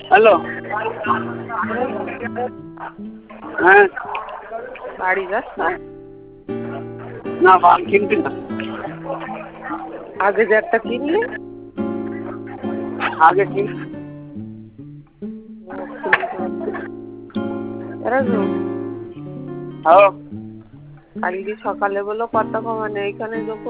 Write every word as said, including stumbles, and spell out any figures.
Hello, হ্যাঁ বাড়ি যাচ্ছ? না বাল কিনতে না। আগে যে একটা কিনলি? আগে কিন কালকে সকালে বলো কত মানে এইখানে যখন